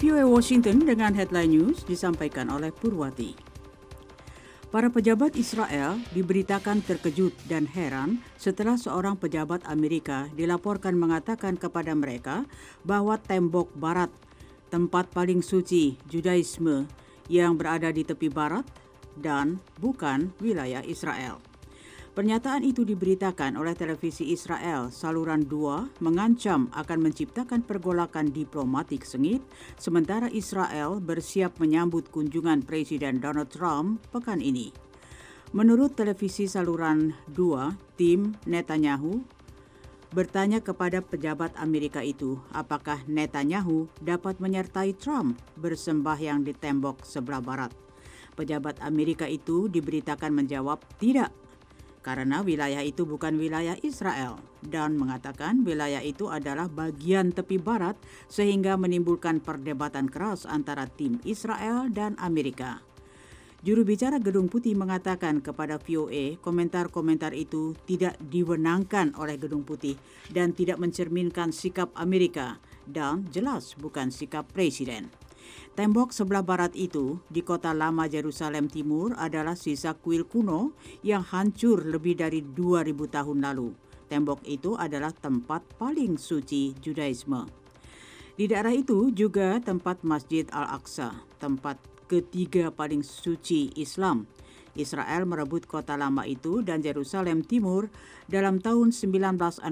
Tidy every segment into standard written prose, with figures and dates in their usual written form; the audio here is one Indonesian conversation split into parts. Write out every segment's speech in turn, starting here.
VOA Washington dengan headline news disampaikan oleh Purwati. Para pejabat Israel diberitakan terkejut dan heran setelah seorang pejabat Amerika dilaporkan mengatakan kepada mereka bahwa tembok barat, tempat paling suci Judaisme yang berada di tepi barat dan bukan wilayah Israel. Pernyataan itu diberitakan oleh televisi Israel saluran 2 mengancam akan menciptakan pergolakan diplomatik sengit sementara Israel bersiap menyambut kunjungan Presiden Donald Trump pekan ini. Menurut televisi saluran 2, tim Netanyahu bertanya kepada pejabat Amerika itu apakah Netanyahu dapat menyertai Trump bersembahyang di tembok sebelah barat. Pejabat Amerika itu diberitakan menjawab tidak, karena wilayah itu bukan wilayah Israel dan mengatakan wilayah itu adalah bagian tepi barat sehingga menimbulkan perdebatan keras antara tim Israel dan Amerika. Juru bicara Gedung Putih mengatakan kepada VOA komentar-komentar itu tidak diwenangkan oleh Gedung Putih dan tidak mencerminkan sikap Amerika dan jelas bukan sikap Presiden. Tembok sebelah barat itu di kota lama Yerusalem Timur adalah sisa kuil kuno yang hancur lebih dari 2000 tahun lalu. Tembok itu adalah tempat paling suci Judaisme. Di daerah itu juga tempat Masjid Al-Aqsa, tempat ketiga paling suci Islam. Israel merebut kota lama itu dan Yerusalem Timur dalam tahun 1967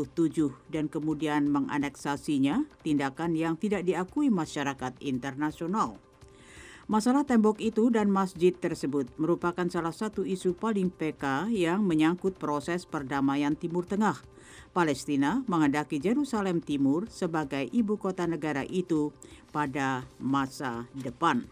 dan kemudian menganeksasinya, tindakan yang tidak diakui masyarakat internasional. Masalah tembok itu dan masjid tersebut merupakan salah satu isu paling peka yang menyangkut proses perdamaian Timur Tengah. Palestina menghendaki Yerusalem Timur sebagai ibu kota negara itu pada masa depan.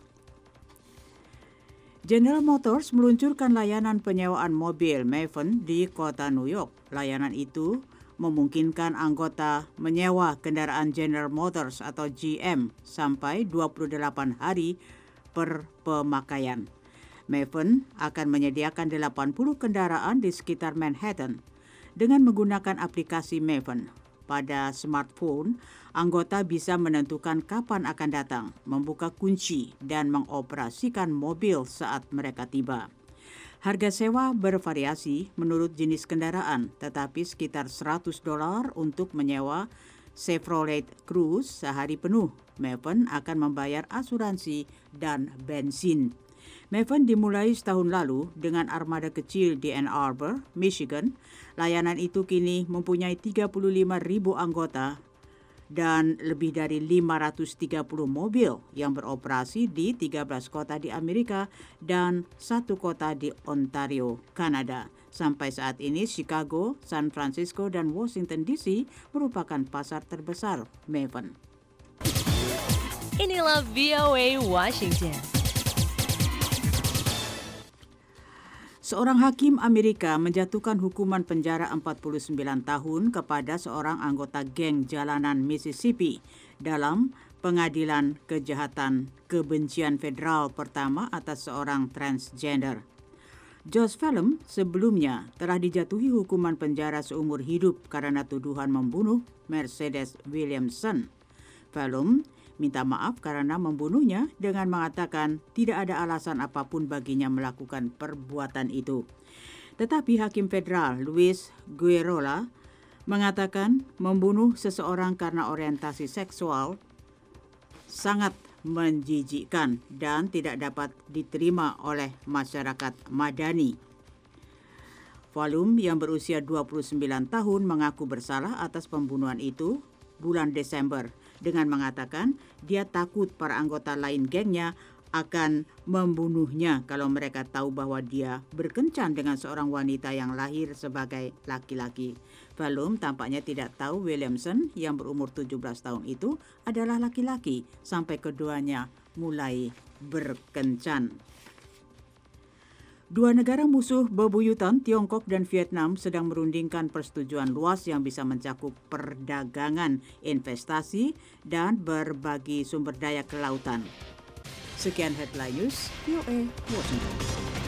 General Motors meluncurkan layanan penyewaan mobil Maven di kota New York. Layanan itu memungkinkan anggota menyewa kendaraan General Motors atau GM sampai 28 hari per pemakaian. Maven akan menyediakan 80 kendaraan di sekitar Manhattan dengan menggunakan aplikasi Maven. Pada smartphone, anggota bisa menentukan kapan akan datang, membuka kunci, dan mengoperasikan mobil saat mereka tiba. Harga sewa bervariasi menurut jenis kendaraan, tetapi sekitar $100 untuk menyewa Chevrolet Cruze sehari penuh. Maven akan membayar asuransi dan bensin. Maven dimulai setahun lalu dengan armada kecil di Ann Arbor, Michigan. Layanan itu kini mempunyai 35.000 anggota dan lebih dari 530 mobil yang beroperasi di 13 kota di Amerika dan 1 kota di Ontario, Kanada. Sampai saat ini Chicago, San Francisco, dan Washington DC merupakan pasar terbesar Maven. Inilah VOA Washington. Seorang hakim Amerika menjatuhkan hukuman penjara 49 tahun kepada seorang anggota geng jalanan Mississippi dalam pengadilan kejahatan kebencian federal pertama atas seorang transgender. Josh Phelan sebelumnya telah dijatuhi hukuman penjara seumur hidup karena tuduhan membunuh Mercedes Williamson. Phelan minta maaf karena membunuhnya dengan mengatakan tidak ada alasan apapun baginya melakukan perbuatan itu. Tetapi Hakim Federal Luis Guerola mengatakan membunuh seseorang karena orientasi seksual sangat menjijikkan dan tidak dapat diterima oleh masyarakat madani. Phelan yang berusia 29 tahun mengaku bersalah atas pembunuhan itu bulan Desember dengan mengatakan dia takut para anggota lain gengnya akan membunuhnya kalau mereka tahu bahwa dia berkencan dengan seorang wanita yang lahir sebagai laki-laki. Phelan tampaknya tidak tahu Williamson yang berumur 17 tahun itu adalah laki-laki sampai keduanya mulai berkencan. Dua negara musuh bebuyutan, Tiongkok dan Vietnam, sedang merundingkan persetujuan luas yang bisa mencakup perdagangan, investasi, dan berbagi sumber daya kelautan. Sekian Headline News, VOA Washington.